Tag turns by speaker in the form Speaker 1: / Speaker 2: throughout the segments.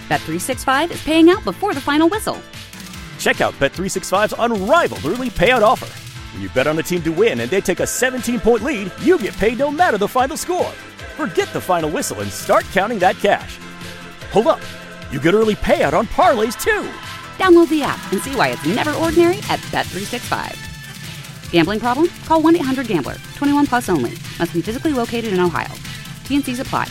Speaker 1: Bet365 is paying out before the final whistle.
Speaker 2: Check out Bet365's unrivaled early payout offer. When you bet on a team to win and they take a 17-point lead, you get paid no matter the final score. Forget the final whistle and start counting that cash. Hold up. You get early payout on parlays, too.
Speaker 1: Download the app and see why it's never ordinary at Bet365. Gambling problem? Call 1-800-GAMBLER. 21 plus only. Must be physically located in Ohio. T&Cs apply.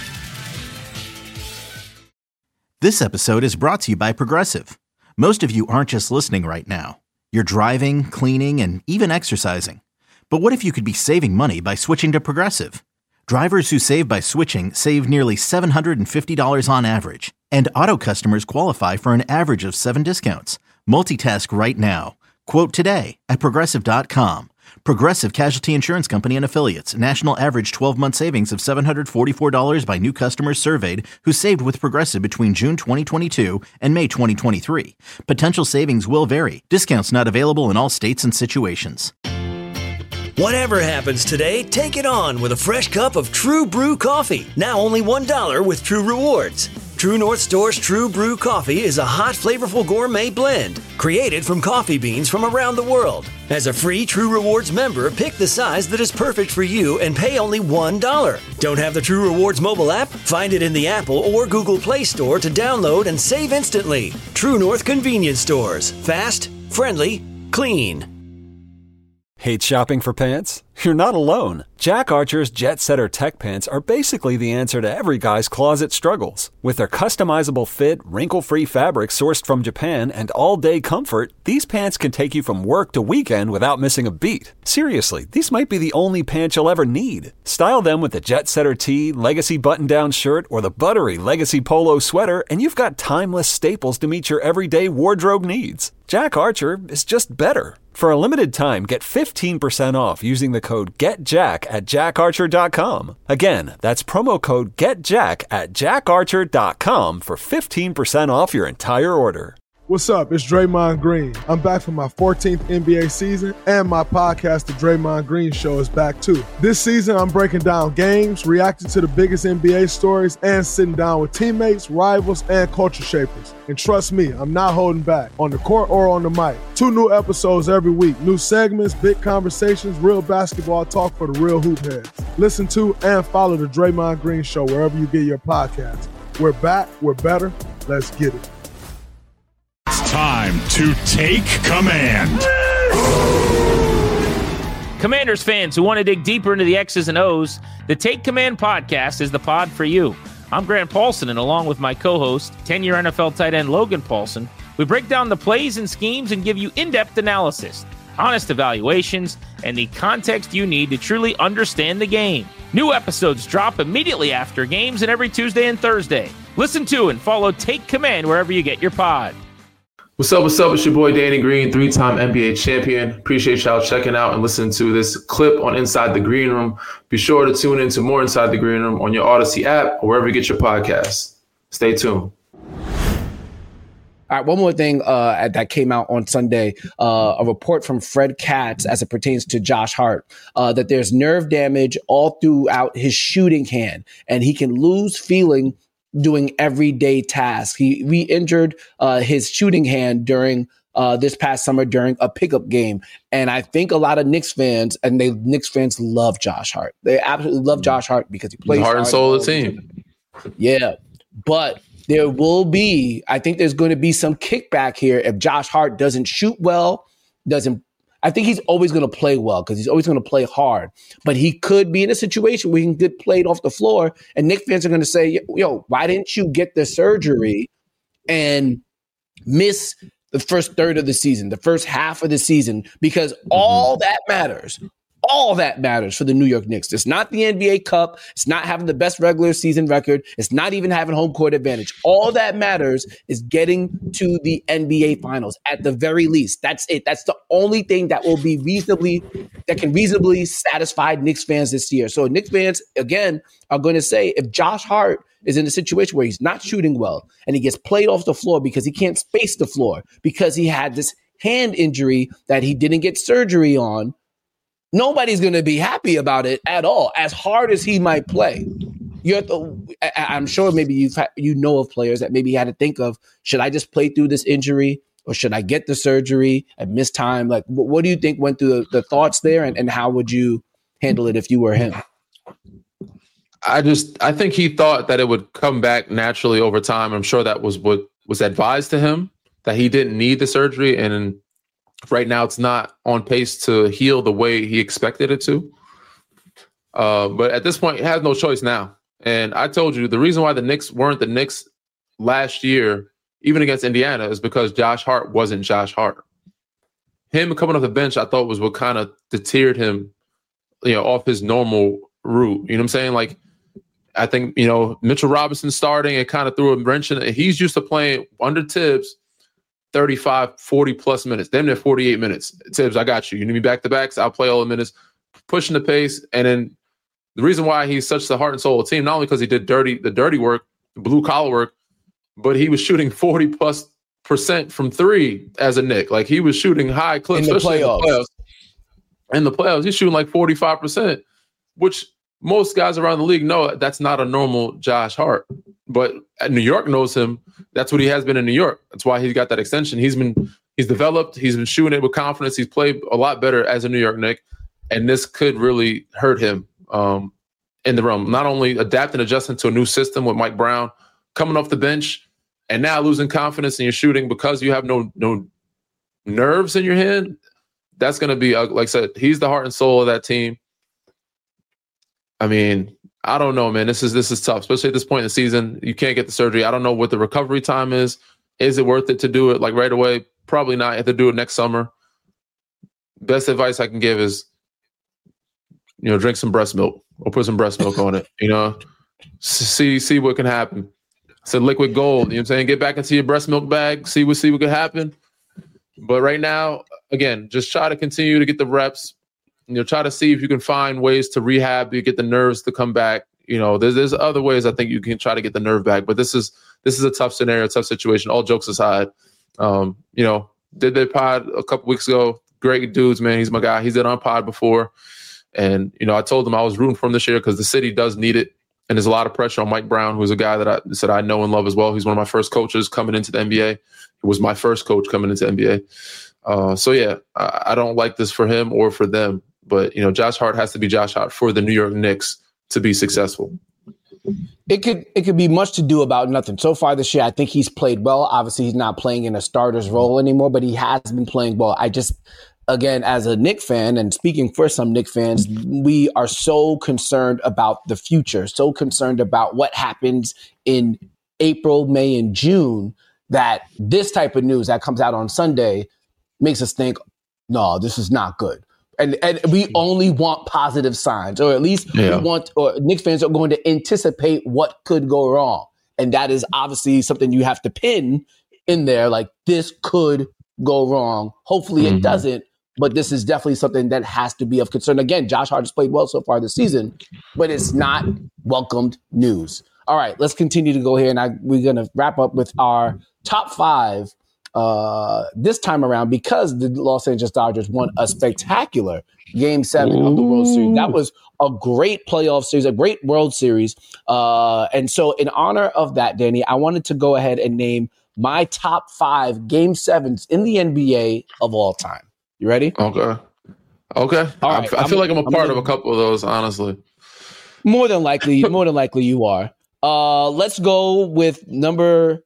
Speaker 3: This episode is brought to you by Progressive. Most of you aren't just listening right now. You're driving, cleaning, and even exercising. But what if you could be saving money by switching to Progressive? Drivers who save by switching save nearly $750 on average. And auto customers qualify for an average of 7 discounts. Multitask right now. Quote today at Progressive.com. Progressive Casualty Insurance Company and Affiliates. National average 12-month savings of $744 by new customers surveyed who saved with Progressive between June 2022 and May 2023. Potential savings will vary. Discounts not available in all states and situations.
Speaker 4: Whatever happens today, take it on with a fresh cup of True Brew coffee. Now only $1 with True Rewards. True North Store's True Brew coffee is a hot, flavorful gourmet blend created from coffee beans from around the world. As a free True Rewards member, pick the size that is perfect for you and pay only $1. Don't have the True Rewards mobile app? Find it in the Apple or Google Play Store to download and save instantly. True North Convenience Stores. Fast, friendly, clean.
Speaker 5: Hate shopping for pants? You're not alone. Jack Archer's Jet Setter Tech Pants are basically the answer to every guy's closet struggles. With their customizable fit, wrinkle-free fabric sourced from Japan, and all-day comfort, these pants can take you from work to weekend without missing a beat. Seriously, these might be the only pants you'll ever need. Style them with the Jet Setter tee, Legacy button-down shirt, or the buttery Legacy polo sweater, and you've got timeless staples to meet your everyday wardrobe needs. Jack Archer is just better. For a limited time, get 15% off using the code GETJACK at jackarcher.com. Again, that's promo code GETJACK at jackarcher.com for 15% off your entire order.
Speaker 6: What's up? It's Draymond Green. I'm back for my 14th NBA season, and my podcast, The Draymond Green Show, is back too. This season, I'm breaking down games, reacting to the biggest NBA stories, and sitting down with teammates, rivals, and culture shapers. And trust me, I'm not holding back, on the court or on the mic. 2 new episodes every week, new segments, big conversations, real basketball talk for the real hoop heads. Listen to and follow The Draymond Green Show wherever you get your podcasts. We're back, we're better, let's get it.
Speaker 7: It's time to take command.
Speaker 8: Commanders fans who want to dig deeper into the X's and O's, the Take Command podcast is the pod for you. I'm Grant Paulson, and along with my co-host, 10-year NFL tight end Logan Paulson, we break down the plays and schemes and give you in-depth analysis, honest evaluations, and the context you need to truly understand the game. New episodes drop immediately after games and every Tuesday and Thursday. Listen to and follow Take Command wherever you get your pod.
Speaker 9: What's up? It's your boy Danny Green, 3-time NBA champion. Appreciate y'all checking out and listening to this clip on Inside the Green Room. Be sure to tune in to more Inside the Green Room on your Odyssey app or wherever you get your podcasts. Stay tuned.
Speaker 10: All right, one more thing that came out on Sunday, a report from Fred Katz as it pertains to Josh Hart, that there's nerve damage all throughout his shooting hand, and he can lose feeling doing everyday tasks. He re-injured his shooting hand during this past summer during a pickup game. And I think a lot of Knicks fans, and Knicks fans love Josh Hart. They absolutely love Josh Hart because he plays
Speaker 9: heart and soul of the team.
Speaker 10: Yeah, but there will be, I think there's going to be some kickback here if Josh Hart doesn't shoot well, I think he's always going to play well because he's always going to play hard. But he could be in a situation where he can get played off the floor, and Knicks fans are going to say, yo, why didn't you get the surgery and miss the first third of the season, the first half of the season? Because all that matters for the New York Knicks. It's not the NBA Cup. It's not having the best regular season record. It's not even having home court advantage. All that matters is getting to the NBA Finals at the very least. That's it. That's the only thing that can reasonably satisfy Knicks fans this year. So Knicks fans, again, are going to say if Josh Hart is in a situation where he's not shooting well and he gets played off the floor because he can't space the floor because he had this hand injury that he didn't get surgery on, nobody's going to be happy about it at all, as hard as he might play. I'm sure maybe you know of players that maybe had to think of, should I just play through this injury or should I get the surgery and miss time? Like, what do you think went through the thoughts there, and how would you handle it if you were him?
Speaker 9: I think he thought that it would come back naturally over time. I'm sure that was what was advised to him, that he didn't need the surgery. And right now it's not on pace to heal the way he expected it to. But at this point, he has no choice now. And I told you, the reason why the Knicks weren't the Knicks last year, even against Indiana, is because Josh Hart wasn't Josh Hart. Him coming off the bench, I thought was what kind of deterred him, off his normal route. You know what I'm saying? Like, I think, Mitchell Robinson starting, it kind of threw a wrench in it. He's used to playing under Tibbs 35, 40 plus minutes, damn near 48 minutes. Tibbs, I got you. You need me back to backs? I'll play all the minutes, pushing the pace. And then the reason why he's such the heart and soul of the team, not only because he did the dirty work, the blue collar work, but he was shooting 40+% from three as a Knick. Like, he was shooting high clips, especially in the playoffs. In the playoffs, he's shooting like 45%, which most guys around the league know that's not a normal Josh Hart. But New York knows him. That's what he has been in New York. That's why he's got that extension. He's developed. He's been shooting it with confidence. He's played a lot better as a New York Knick. And this could really hurt him in the realm. Not only adapting, adjusting to a new system with Mike Brown, coming off the bench, and now losing confidence in your shooting because you have no nerves in your hand. That's going to be, like I said, he's the heart and soul of that team. I mean, I don't know, man. This is tough, especially at this point in the season. You can't get the surgery. I don't know what the recovery time is. Is it worth it to do it like right away? Probably not. You have to do it next summer. Best advice I can give is, drink some breast milk or put some breast milk on it. See what can happen. It's a liquid gold. You know what I'm saying? Get back into your breast milk bag. See what can happen. But right now, again, just try to continue to get the reps. Try to see if you can find ways to rehab, you get the nerves to come back. There's other ways I think you can try to get the nerve back. But this is a tough scenario, tough situation. All jokes aside, did their pod a couple weeks ago. Great dudes, man. He's my guy. He's been on pod before, and I told him I was rooting for him this year because the city does need it, and there's a lot of pressure on Mike Brown, who's a guy that I said I know and love as well. He's one of my first coaches coming into the NBA. He was my first coach coming into the NBA. So yeah, I don't like this for him or for them. But, Josh Hart has to be Josh Hart for the New York Knicks to be successful.
Speaker 10: It could be much to do about nothing. So far this year, I think he's played well. Obviously, he's not playing in a starter's role anymore, but he has been playing well. Again, as a Knicks fan, and speaking for some Knicks fans, we are so concerned about the future, so concerned about what happens in April, May, and June, that this type of news that comes out on Sunday makes us think, no, this is not good. And we only want positive signs, or at least Knicks fans are going to anticipate what could go wrong. And that is obviously something you have to pin in there, like this could go wrong. Hopefully it doesn't, but this is definitely something that has to be of concern. Again, Josh Hart has played well so far this season, but it's not welcomed news. All right, let's continue to go here, and we're going to wrap up with our top 5 this time around, because the Los Angeles Dodgers won a spectacular Game 7 of the World Series. That was a great playoff series, a great World Series. And so in honor of that, Danny, I wanted to go ahead and name my top 5 Game 7s in the NBA of all time. You ready?
Speaker 9: Okay. All right. I feel like I'm a part of a couple of those, honestly.
Speaker 10: More than likely you are. Let's go with number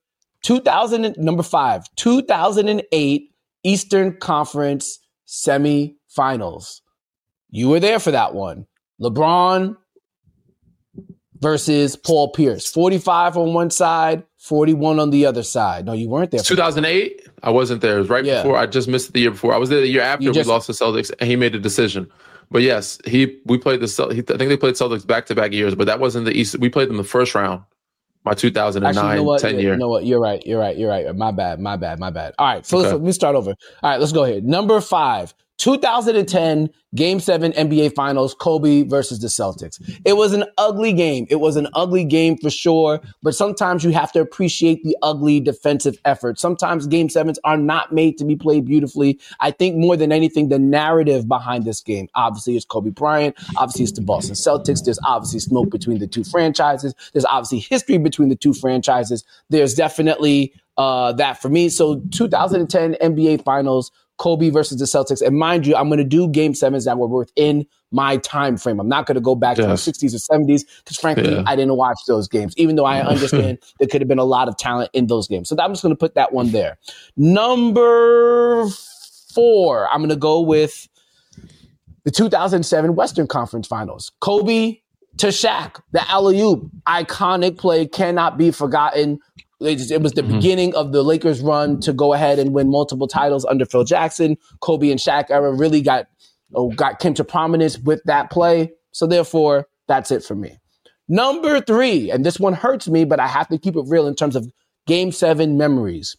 Speaker 10: 5, 2008 Eastern Conference semifinals. You were there for that one. LeBron versus Paul Pierce. 45 on one side, 41 on the other side. No, you weren't there.
Speaker 9: 2008? I wasn't there. It was right before. I just missed it the year before. I was there the year after we lost the Celtics, and he made a decision. But yes, we played I think they played Celtics back-to-back years, but that wasn't the East. We played them the first round. My 2009, 10 year.
Speaker 10: You know what? You're right. My bad. All right. So let me start over. All right, let's go ahead. Number 5, 2010 Game 7 NBA Finals, Kobe versus the Celtics. It was an ugly game. It was an ugly game for sure, but sometimes you have to appreciate the ugly defensive effort. Sometimes Game 7s are not made to be played beautifully. I think more than anything, the narrative behind this game, obviously it's Kobe Bryant, obviously it's the Boston Celtics. There's obviously smoke between the two franchises. There's obviously history between the two franchises. There's definitely that for me. So 2010 NBA Finals, Kobe versus the Celtics. And mind you, I'm going to do Game 7s that were within my time frame. I'm not going to go back to the 60s or 70s because, frankly, I didn't watch those games, even though I understand there could have been a lot of talent in those games. So I'm just going to put that one there. Number 4, I'm going to go with the 2007 Western Conference Finals. Kobe to Shaq, the alley-oop, iconic play, cannot be forgotten. It was the beginning of the Lakers' run to go ahead and win multiple titles under Phil Jackson. Kobe and Shaq era really came to prominence with that play. So therefore, that's it for me. Number 3, and this one hurts me, but I have to keep it real in terms of Game 7 memories.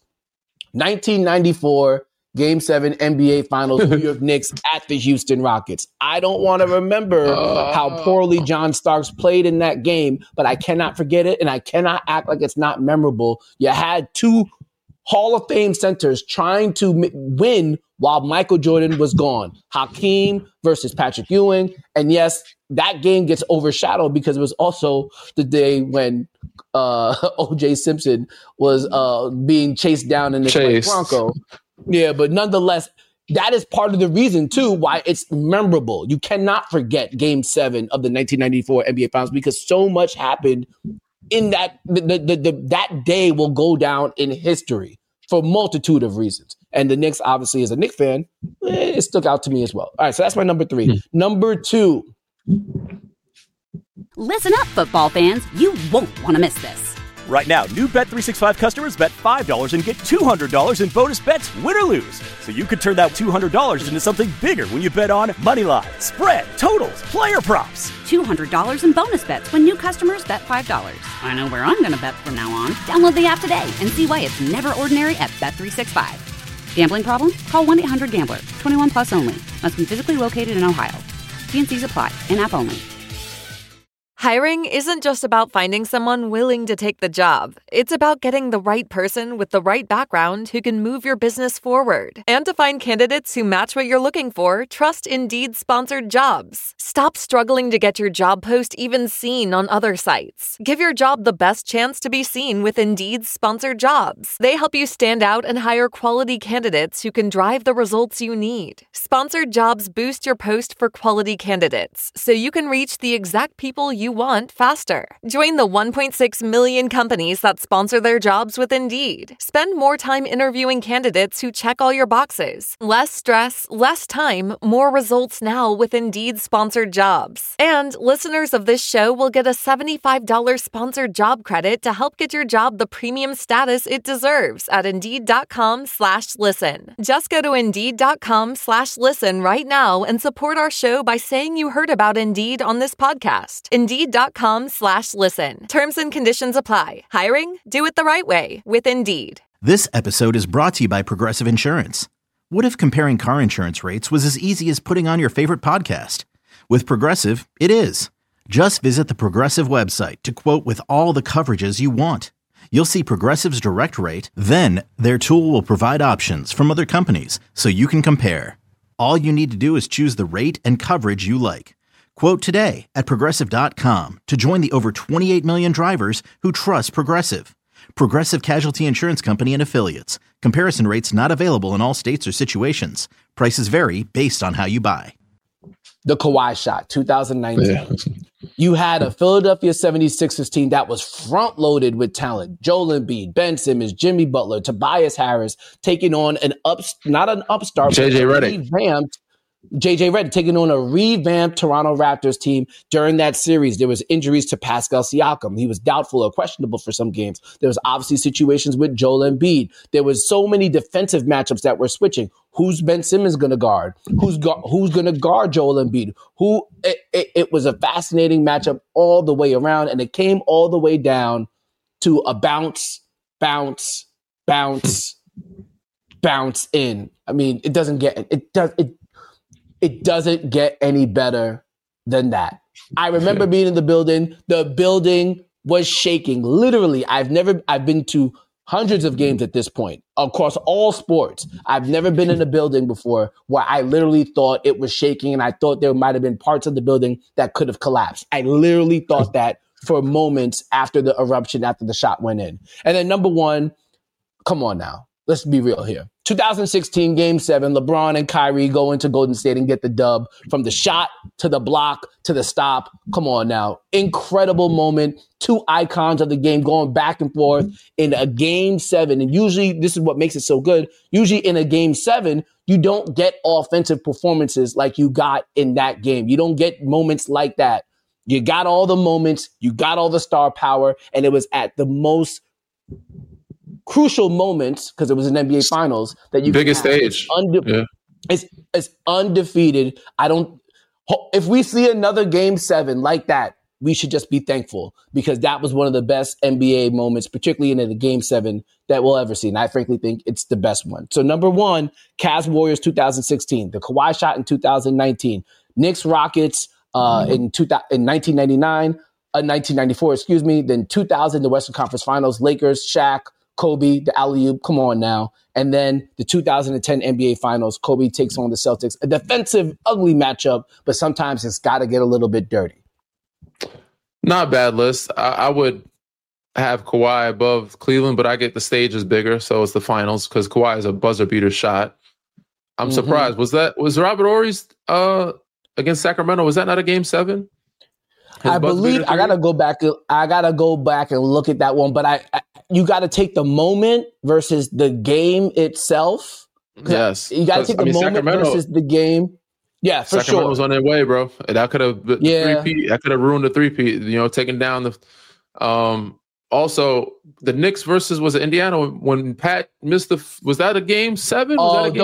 Speaker 10: 1994 Game 7 NBA Finals, New York Knicks at the Houston Rockets. I don't want to remember how poorly John Starks played in that game, but I cannot forget it, and I cannot act like it's not memorable. You had 2 Hall of Fame centers trying to win while Michael Jordan was gone. Hakeem versus Patrick Ewing. And yes, that game gets overshadowed because it was also the day when O.J. Simpson was being chased down in the Bronco. Yeah, but nonetheless, that is part of the reason, too, why it's memorable. You cannot forget Game 7 of the 1994 NBA Finals because so much happened in that. That day will go down in history for a multitude of reasons. And the Knicks, obviously, as a Knicks fan, it stuck out to me as well. All right, so that's my number 3. Number 2.
Speaker 1: Listen up, football fans. You won't want to miss this.
Speaker 2: Right now, new Bet365 customers bet $5 and get $200 in bonus bets, win or lose. So you could turn that $200 into something bigger when you bet on moneyline, spread, totals, player props.
Speaker 1: $200 in bonus bets when new customers bet $5. I know where I'm going to bet from now on. Download the app today and see why it's never ordinary at Bet365. Gambling problem? Call 1-800-GAMBLER. 21 plus only. Must be physically located in Ohio. T&Cs apply. In-app only.
Speaker 11: Hiring isn't just about finding someone willing to take the job. It's about getting the right person with the right background who can move your business forward. And to find candidates who match what you're looking for, trust Indeed Sponsored Jobs. Stop struggling to get your job post even seen on other sites. Give your job the best chance to be seen with Indeed Sponsored Jobs. They help you stand out and hire quality candidates who can drive the results you need. Sponsored Jobs boost your post for quality candidates, so you can reach the exact people you want faster. Join the 1.6 million companies that sponsor their jobs with Indeed. Spend more time interviewing candidates who check all your boxes. Less stress, less time, more results now with Indeed Sponsored Jobs. And listeners of this show will get a $75 sponsored job credit to help get your job the premium status it deserves at Indeed.com/listen. Just go to Indeed.com/listen right now and support our show by saying you heard about Indeed on this podcast. Indeed.com/listen. Terms and conditions apply. Hiring? Do it the right way with Indeed.
Speaker 3: This episode is brought to you by Progressive Insurance. What if comparing car insurance rates was as easy as putting on your favorite podcast? With Progressive, it is. Just visit the Progressive website to quote with all the coverages you want. You'll see Progressive's direct rate, then their tool will provide options from other companies so you can compare. All you need to do is choose the rate and coverage you like. Quote today at Progressive.com to join the over 28 million drivers who trust Progressive. Progressive Casualty Insurance Company and Affiliates. Comparison rates not available in all states or situations. Prices vary based on how you buy.
Speaker 10: The Kawhi shot, 2019. Yeah. You had a Philadelphia 76ers team that was front-loaded with talent. Joel Embiid, Ben Simmons, Jimmy Butler, Tobias Harris taking on not an upstart,
Speaker 9: JJ Redick.
Speaker 10: JJ Redick taking on a revamped Toronto Raptors team. During that series, there was injuries to Pascal Siakam. He was doubtful or questionable for some games. There was obviously situations with Joel Embiid. There was so many defensive matchups that were switching. Who's Ben Simmons going to guard? Who's going to guard Joel Embiid? It was a fascinating matchup all the way around, and it came all the way down to a bounce in. I mean, it It doesn't get any better than that. I remember being in the building. The building was shaking. Literally, I've been to hundreds of games at this point across all sports. I've never been in a building before where I literally thought it was shaking, and I thought there might have been parts of the building that could have collapsed. I literally thought that for moments after the eruption, after the shot went in. And then number one, come on now. Let's be real here. 2016 Game 7, LeBron and Kyrie go into Golden State and get the dub from the shot to the block to the stop. Come on now. Incredible moment. Two icons of the game going back and forth in a Game 7. And usually, this is what makes it so good. Usually in a Game 7, you don't get offensive performances like you got in that game. You don't get moments like that. You got all the moments. You got all the star power. And it was at the most crucial moments, because it was an NBA Finals, that you
Speaker 9: biggest stage.
Speaker 10: It's undefeated. If we see another Game 7 like that, we should just be thankful, because that was one of the best NBA moments, particularly in a Game 7 that we'll ever see. And I frankly think it's the best one. So number one, Cavs Warriors 2016, the Kawhi shot in 2019, Knicks Rockets in 1999, 1994, excuse me. Then 2000, the Western Conference Finals, Lakers, Shaq, Kobe, the alley-oop, come on now. And then the 2010 NBA Finals, Kobe takes on the Celtics. A defensive, ugly matchup, but sometimes it's got to get a little bit dirty.
Speaker 9: Not a bad list. I would have Kawhi above Cleveland, but I get the stage is bigger, so it's the Finals, because Kawhi is a buzzer-beater shot. I'm surprised. Was Robert Horry's against Sacramento, was that not a Game 7?
Speaker 10: I believe I gotta go back and look at that one, but you got to take the moment versus the game itself.
Speaker 9: Yes,
Speaker 10: you got to take the moment Sacramento versus the game. Yeah, for
Speaker 9: Sacramento
Speaker 10: sure.
Speaker 9: was on their way, bro. That could have ruined the three-peat. Taking down the. Also, the Knicks versus was it Indiana when Pat missed was that a Game 7?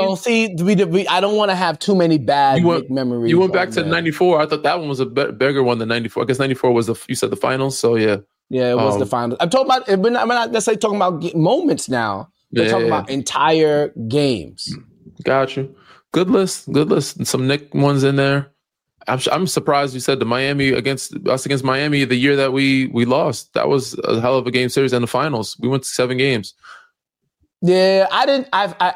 Speaker 10: I don't want to have too many bad memories.
Speaker 9: You went back to 94. I thought that one was a bigger one than 94. I guess 94 was you said the Finals, so yeah.
Speaker 10: Yeah, it was the Finals. I'm talking about. I'm not necessarily talking about moments now. We're talking about entire games.
Speaker 9: Got you. Good list. And some Knick ones in there. I'm surprised you said the Miami against Miami the year that we lost. That was a hell of a game series in the Finals. We went to 7 games.
Speaker 10: Yeah, I didn't.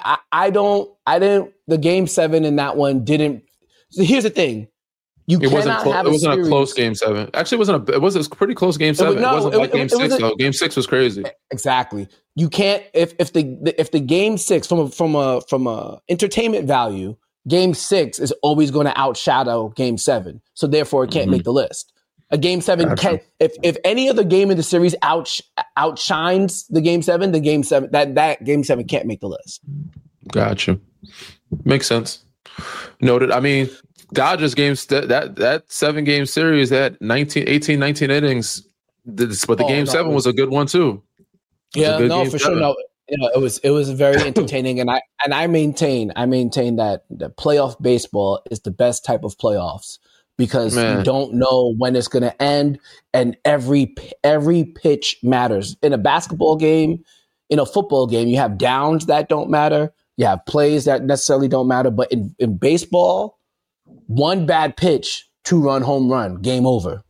Speaker 10: The Game 7 in that one didn't. So here's the thing. It wasn't
Speaker 9: a close Game 7. Actually, it was a pretty close Game 7. It wasn't like Game 6 though. Game 6 was crazy.
Speaker 10: Exactly. You can't if the Game 6 from a entertainment value, Game 6 is always going to outshadow Game 7. So therefore, it can't make the list. A Game 7 can't. If any other game in the series outshines the Game 7, that Game 7 can't make the list.
Speaker 9: Gotcha. Makes sense. Noted. I mean, Dodgers games, that 7-game series, that 19 innings, but the Game 7 was a good one too.
Speaker 10: Yeah, no, for sure. No, it was very entertaining, and I maintain that the playoff baseball is the best type of playoffs, because you don't know when it's going to end, and every pitch matters. In a basketball game, in a football game, you have downs that don't matter, you have plays that necessarily don't matter, but in baseball, one bad pitch, 2-run home run, game over.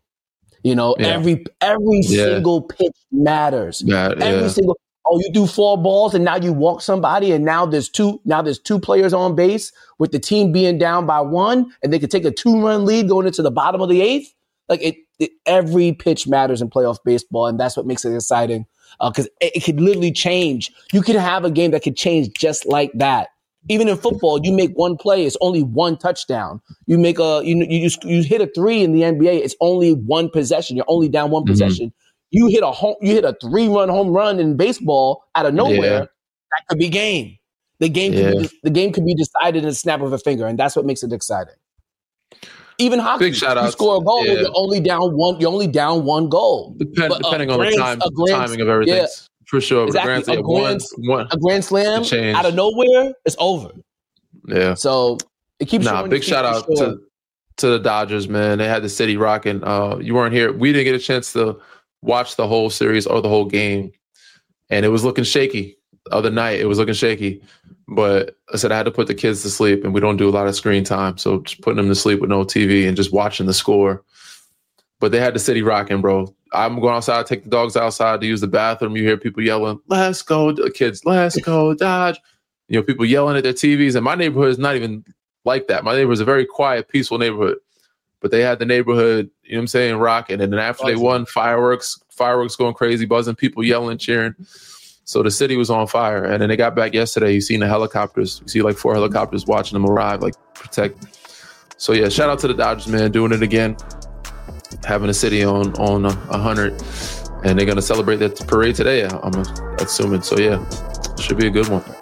Speaker 10: Every single pitch matters. Every single. Oh, you do 4 balls and now you walk somebody, and now there's two players on base with the team being down by 1, and they could take a 2-run lead going into the bottom of the 8th. Like every pitch matters in playoff baseball, and that's what makes it exciting. Because it could literally change. You could have a game that could change just like that. Even in football, you make one play, it's only 1 touchdown. You make you hit a 3 in the NBA, it's only 1 possession. You're only down 1 possession. You hit a 3-run home run in baseball out of nowhere. That could be game. The game could be decided in a snap of a finger, and that's what makes it exciting. Even hockey,
Speaker 9: big shout out.
Speaker 10: You score a goal, you're only down 1. You're only down 1 goal.
Speaker 9: Depending on the timing of everything. Yeah. For sure.
Speaker 10: Exactly. A grand slam out of nowhere, it's over.
Speaker 9: Yeah.
Speaker 10: So it keeps
Speaker 9: big shout out to the Dodgers, man. They had the city rocking. You weren't here. We didn't get a chance to watch the whole series or the whole game. And it was looking shaky the other night. It was looking shaky. But I said I had to put the kids to sleep, and we don't do a lot of screen time. So just putting them to sleep with no TV and just watching the score. But they had the city rocking, bro. I'm going outside, take the dogs outside to use the bathroom. You hear people yelling, "Let's go, kids, let's go, Dodge." You know, people yelling at their TVs. And my neighborhood is not even like that. My neighborhood is a very quiet, peaceful neighborhood. But they had the neighborhood, you know what I'm saying, rocking. And then after they won, fireworks going crazy, buzzing, people yelling, cheering. So the city was on fire. And then they got back yesterday. You seen the helicopters. You see like 4 helicopters watching them arrive, like protect. So yeah, shout out to the Dodgers, man, doing it again. Having a city on 100. And they're going to celebrate that parade today, I'm assuming. So yeah, should be a good one.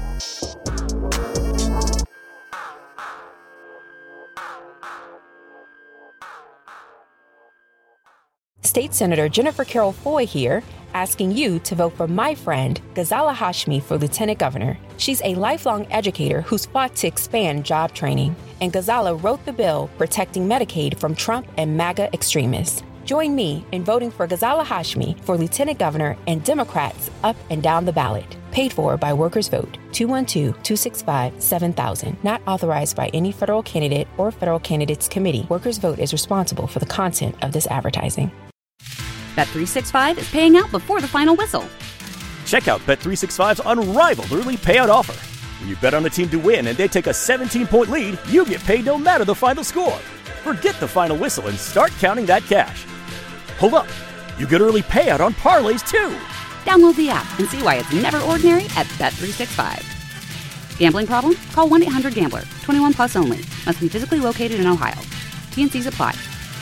Speaker 12: State Senator Jennifer Carroll Foy here, asking you to vote for my friend, Ghazala Hashmi, for Lieutenant Governor. She's a lifelong educator who's fought to expand job training, and Ghazala wrote the bill protecting Medicaid from Trump and MAGA extremists. Join me in voting for Ghazala Hashmi for Lieutenant Governor and Democrats up and down the ballot. Paid for by Workers Vote, 212-265-7000. Not authorized by any federal candidate or federal candidates committee. Workers Vote is responsible for the content of this advertising.
Speaker 1: Bet365 is paying out before the final whistle.
Speaker 2: Check out Bet365's unrivaled early payout offer. When you bet on the team to win and they take a 17-point lead, you get paid no matter the final score. Forget the final whistle and start counting that cash. Hold up, you get early payout on parlays too.
Speaker 1: Download the app and see why it's never ordinary at Bet365. Gambling problem? Call 1-800-GAMBLER. 21 plus only. Must be physically located in Ohio. T&Cs apply.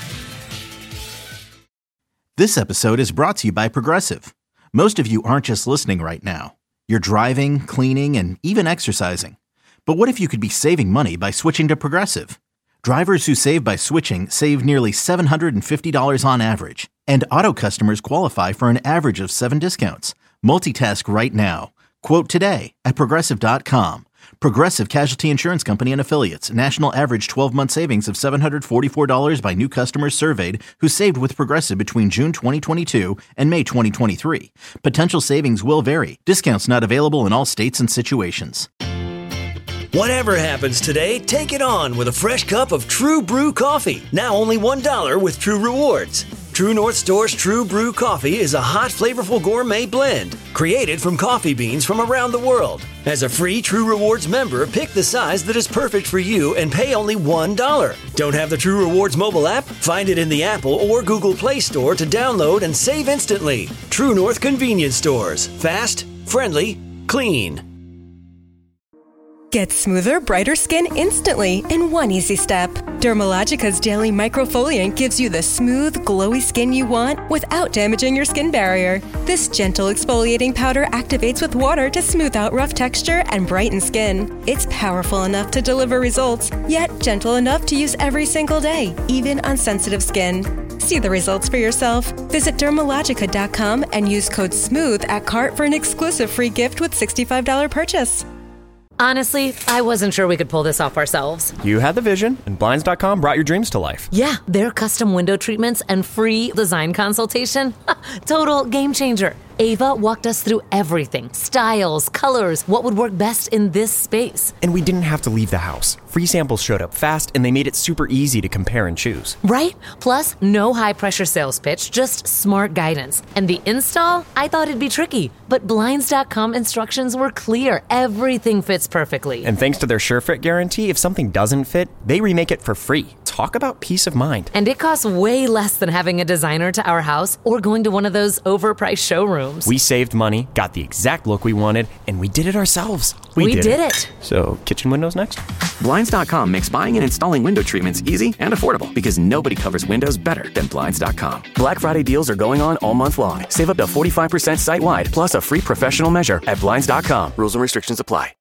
Speaker 3: This episode is brought to you by Progressive. Most of you aren't just listening right now. You're driving, cleaning, and even exercising. But what if you could be saving money by switching to Progressive? Drivers who save by switching save nearly $750 on average. And auto customers qualify for an average of 7 discounts. Multitask right now. Quote today at Progressive.com. Progressive Casualty Insurance Company and Affiliates. National average 12-month savings of $744 by new customers surveyed who saved with Progressive between June 2022 and May 2023. Potential savings will vary. Discounts not available in all states and situations.
Speaker 4: Whatever happens today, take it on with a fresh cup of True Brew coffee. Now only $1 with True Rewards. True North Store's True Brew coffee is a hot, flavorful gourmet blend created from coffee beans from around the world. As a free True Rewards member, pick the size that is perfect for you and pay only $1. Don't have the True Rewards mobile app? Find it in the Apple or Google Play Store to download and save instantly. True North Convenience Stores. Fast, friendly, clean.
Speaker 13: Get smoother, brighter skin instantly in one easy step. Dermalogica's Daily Microfoliant gives you the smooth, glowy skin you want without damaging your skin barrier. This gentle exfoliating powder activates with water to smooth out rough texture and brighten skin. It's powerful enough to deliver results, yet gentle enough to use every single day, even on sensitive skin. See the results for yourself. Visit Dermalogica.com and use code SMOOTH at cart for an exclusive free gift with $65 purchase.
Speaker 14: Honestly, I wasn't sure we could pull this off ourselves.
Speaker 15: You had the vision, and Blinds.com brought your dreams to life.
Speaker 14: Yeah, their custom window treatments and free design consultation. Total game changer. Ava walked us through everything. Styles, colors, what would work best in this space.
Speaker 15: And we didn't have to leave the house. Free samples showed up fast, and they made it super easy to compare and choose.
Speaker 14: Right? Plus, no high-pressure sales pitch, just smart guidance. And the install? I thought it'd be tricky, but Blinds.com instructions were clear. Everything fits perfectly.
Speaker 15: And thanks to their SureFit guarantee, if something doesn't fit, they remake it for free. Talk about peace of mind.
Speaker 14: And it costs way less than having a designer to our house or going to one of those overpriced showrooms.
Speaker 15: We saved money, got the exact look we wanted, and we did it ourselves.
Speaker 14: We did it.
Speaker 15: So, kitchen windows next?
Speaker 16: Blinds.com makes buying and installing window treatments easy and affordable because nobody covers windows better than Blinds.com. Black Friday deals are going on all month long. Save up to 45% site-wide, plus a free professional measure at Blinds.com. Rules and restrictions apply.